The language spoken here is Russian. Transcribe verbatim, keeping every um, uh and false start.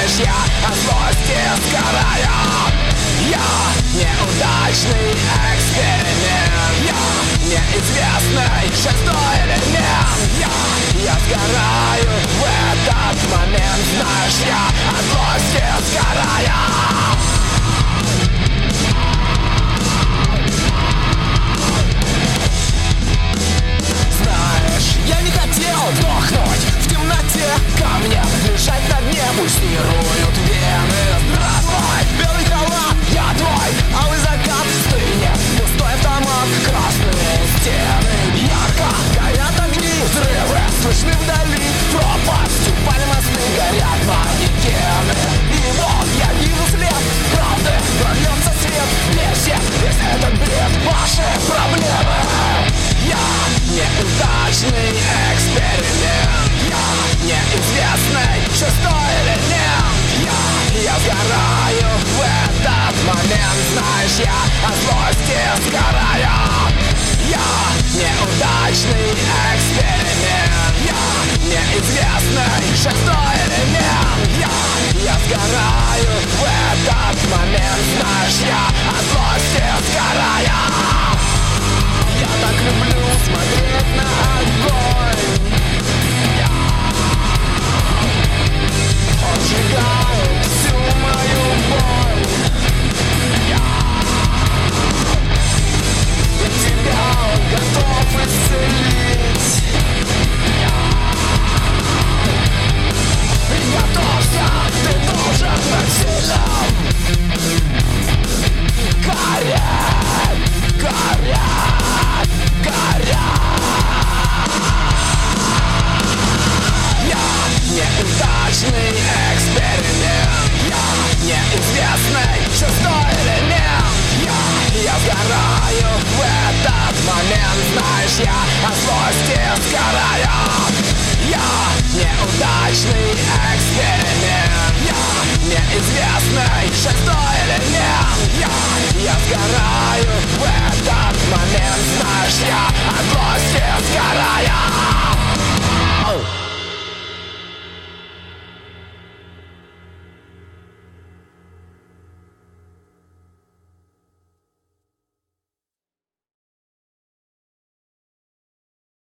знаешь, я от злости сгораю. Я неудачный эксперимент, я неизвестный шестой элемент. Я, я сгораю в этот момент, знаешь, я от злости сгораю. Я не хотел дохнуть в темноте, камня лежать на дне пульсируют вены. Здравствуй, белый халат, я твой алый закат в стыне, пустой автомат, красные стены. Ярко горят огни, взрывы слышны вдали, пропасть, упали мосты, горят манекены. И вот я вижу след правды, прольется свет, весь, весь этот бред, ваши проблемы. Я неудачный эксперимент, я неизвестный шестой элемент. Я, я сгораю в этот момент, знаешь, я от злости сгораю. Я неудачный эксперимент, я неизвестный шестой элемент. Я, я сгораю в этот момент, знаешь, я от злости сгораю. Я так люблю смотреть на огонь, он сжигает всю мою боль. Я, я тебя готов исцелить. Приготовься, ты должен быть сильным. Гореть, гореть, гореть. Я неудачный эксперимент, я неизвестный шестой элемент. Я, я сгораю в этот момент, знаешь, я от злости сгораю. Я неудачный эксперимент, я неизвестный шестой элемент. Я, я сгораю в этот момент, знаешь, я от злости сгораю.